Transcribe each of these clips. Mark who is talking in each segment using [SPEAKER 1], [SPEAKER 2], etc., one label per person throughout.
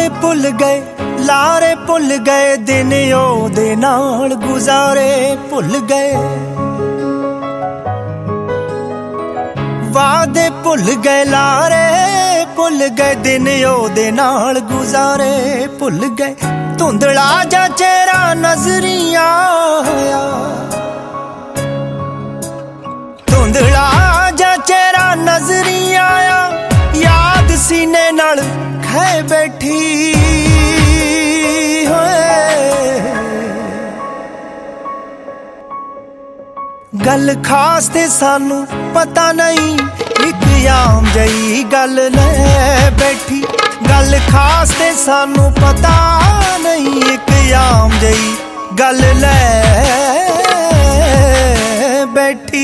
[SPEAKER 1] वादे भुल गए, लारे भुल गए, दिन ओदे नाल गुजारे भुल गए। वादे भुल गए, लारे भुल गए, दिन ओदे नाल गुजारे भुल गए। धुंधला जा चेहरा नजरिया होया, धुंधला जा चेहरा नजरिया आया, याद सीने नाल खै बैठी होए। गल खास ते सानू पता नहीं, इक आम जई गल ले बैठी। गल खास ते सानू पता नहीं, इक आम जई गल ले बैठी।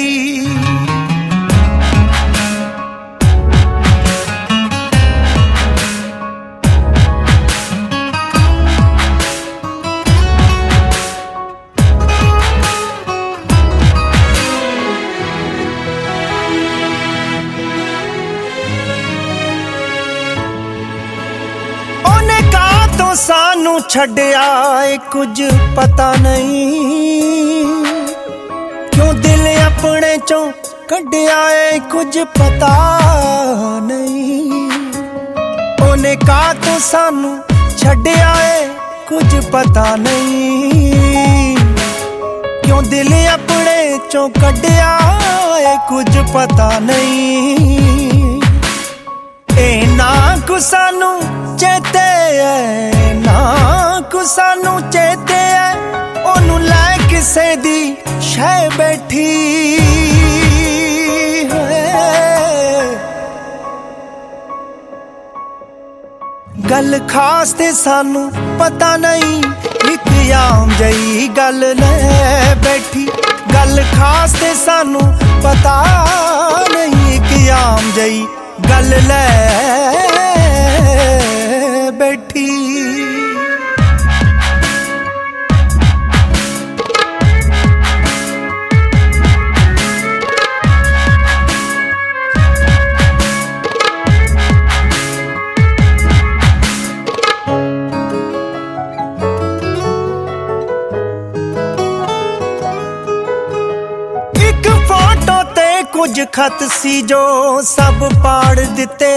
[SPEAKER 1] सानू छड्या ए कुछ पता नहीं, क्यों दिल अपने चों कड्या ए कुछ पता नहीं। ओने का तो सानू छड्या ए कुछ पता नहीं, क्यों दिल अपने चों कड्या ए कुछ पता नहीं। ए ना को सानू चेते है, ना को सानू चेते है, ओनू लै किसे दी शै बैठी है। गल खास ते सानू पता नहीं, इक आम जई गल ले बैठी। गल खास ते सानू पता नहीं, इक आम जई गल ले बैठी। एक फोटो ते कुछ खत सी जो सब पाड़ दिते,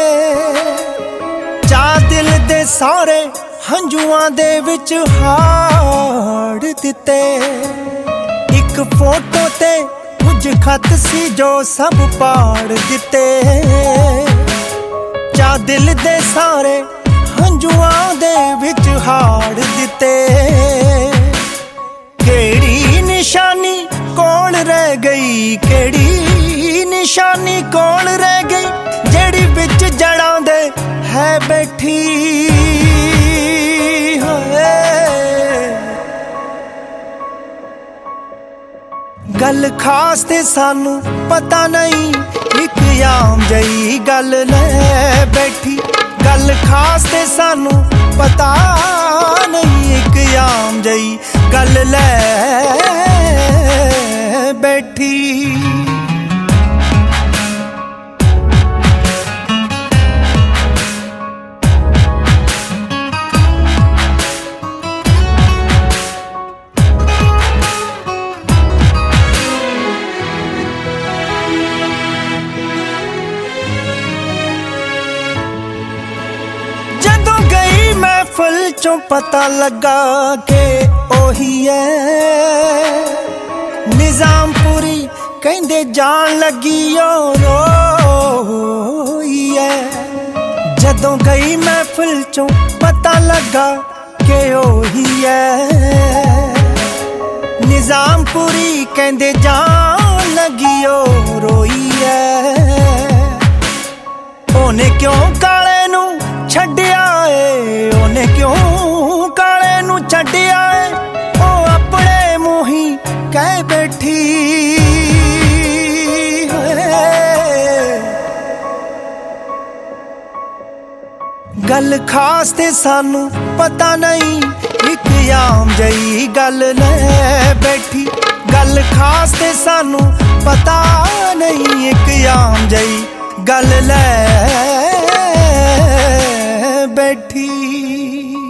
[SPEAKER 1] चा दिल दे सारे हंजुआं दे विच हाड़ दिते। एक फोटो ते कुछ खत सी जो सब पाड़ दिते, चा दिल दे सारे हंजुआं दे विच हाड़ दिते। केड़ी निशानी कोल रह गई, केड़ी निशानी कोल रह गई, जेड़ी विच जड़ां दे है बैठी होए। गल खास ते सानू पता नहीं, इक आम जई गल ले बैठी। गल खास ते सानू पता नहीं, इक आम जई गल ले बैठी। महफिल चों पता लगा के ओही है, निजामपुरी कहंदे जान लगी ओ रोई है। जदों गई महफिल चों पता लगा के ओही है, निजामपुरी कहंदे जान लगी ओ रोई है। ओने क्यों काले नू छड्या ए, ओने क्यों काले नू छड्या ए, ओ अपने मुही कह बैठी गल खास ते सानू पता नहीं, इक आम जई गल ले बैठी। गल खास ते सानू पता नहीं, इक आम जई गल ले बैठी।